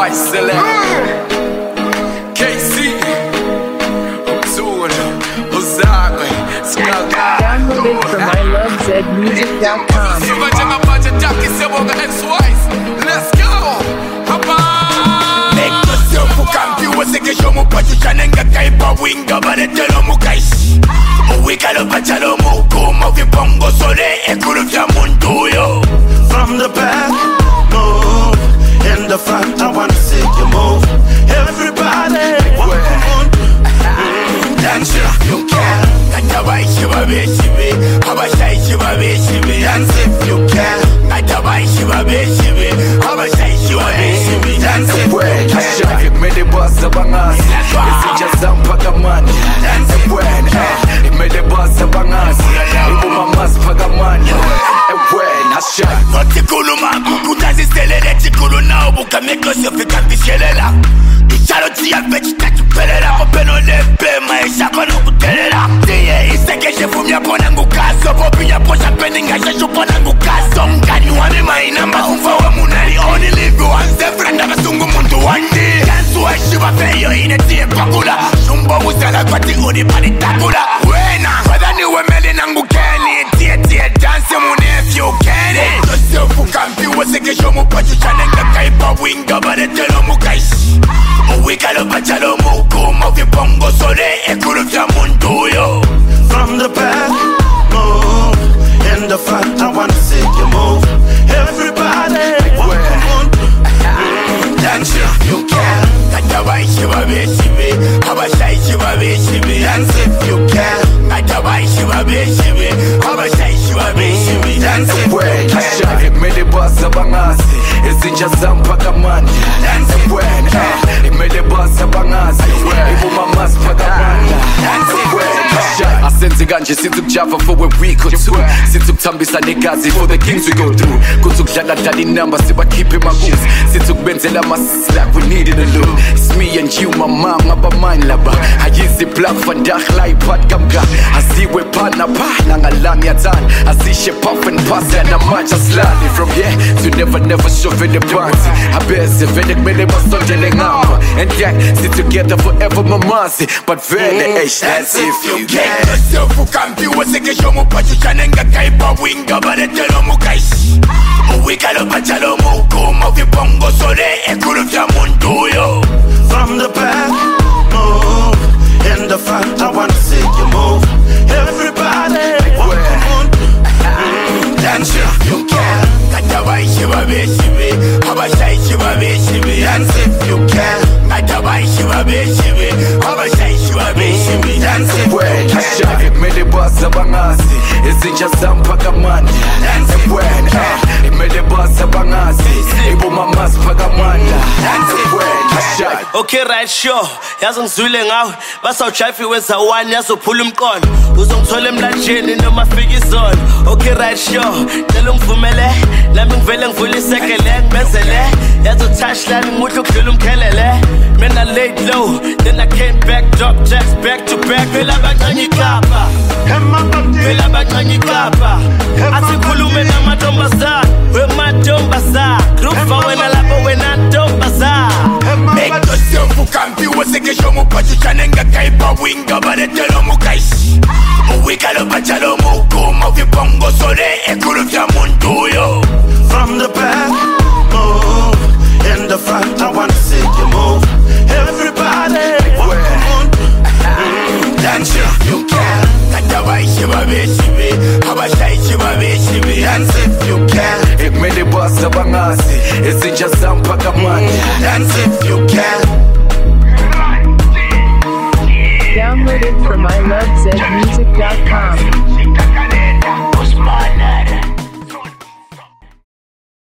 Spice Select KC Obtuna Ozagwe Skaka. Downloaded from ilovezmusic.com. Let's go. Make yourself confused. Que yo mu pachuchanenga kaipa winga baretelo mukaishi. Uwikalo pachalo muku movi bongo sole ekulu vya munduyo. From the back, move. In the front, I wanna see you move. Everybody, come on. Dance if you can. Katabashi babeshibi, abashashi babeshibi. Dance if you can. Katabashi babeshibi, abashashi babeshibi. Dance if you can. Imede bossa bangasi, isija zampaka mani. Dance if you can. Imede bossa bangasi, ibuma maspaka mani. Notikulu magugu taziselele tikulu na obuka meko sofika bishelela. Charoti ya vechi tachupelela kopeno lepe maisha kono kutelela. Tiye iseke shefumya pona ngukaso popinya posha peninga sheshu pona ngukaso. Mkani wami mainamba umfa wa munari. Only live once friend abasungu muntu wandi. Kansu wa shiba feyo inetie pakula. Shumbo musala kwa ti uni panitakula. Wena wadhani wemeli nangu keni. Tie dance mune if you can it. Yourself confused seke shomu pachuchanenga kaipa winga baretelo mukaishi. Uwikalo pachalo muku movi bongo sole ekulu vya munduyo. From the back, move. In the front, I wanna see you move. Everybody, come on. Dance if you can. Katabashi babeshibi, abashashi babeshibi. Dance if you can. Katabashi babeshibi, abashashi babeshibi. Dance if you can. Imede bossa bangasi, izinja zampaka mani. Dance if you can. Imede bossa bangasi, ibuma maspaka mani. Dance if you can. Asenze kanje since ukujava for a week or two. Since ukuthambisa negazi for the kings we go through. Kuthi ukudlala dlala inamba sibakhiphe maguzi. Since ukubenzela mas like we needed a look. It's me and you, my mama, but mine laba. Ayizi black vandag like pat kamga. Asiwe pana pa nangalang yatan. Asishe puff and pass and a match a slide. From here to never shove in the pants. I best if it made it was and yeah, sit together forever, mamazi. But very that's if you can. Yourself who confused, que yo mu pachuchanenga kaipa winga baretelo mukaishi. Uwikalo pachalo muku movi bongo sole ekulu vya munduyo. From the back, move. In the front, I wanna see you move. Everybody, come on. Dance if you can. Katabashi babeshibi, abashashi babeshibi. Dance if you can. Katabashi babeshibi, abashashi babeshibi. Dance if you can. Imede bossa bangasi, izinja zampaka mani. Dance if you can. Imede bossa bangasi, ibuma maspaka mani. Dance if you can. Okay right sure, yazi ngizwile ngawe. Basawujive wenza one yazophula umqondo. Uzongithola emlanjeni noma fika izolo. Okay right sure, cela ungivumele. Nami ngivele ngivule isekele ngibenzele. Yazotouch la ngimudla ukudlula umkhelele. Man I laid low, then I came back, drop jacks back to back. Phela abancane ikapa, phela abancane ikapa. Asikhulume namantombazana, wemantombazana. Grupa wena lapho wena ntombazana. Make yourself confused, que yo mu pachuchanenga kaipa winga baretelo mukaishi. Uwikalo pachalo muku movi bongo sole ekulu vya munduyo. From the back, move. In the front, I wanna see you move. Everybody, come on. Dance if you can. Katabashi babeshibi, abashashi babeshibi. Dance if you can. Imede bossa bangasi, izinja zampaka mani. Dance if you can. Downloaded from ilovezmusic.com.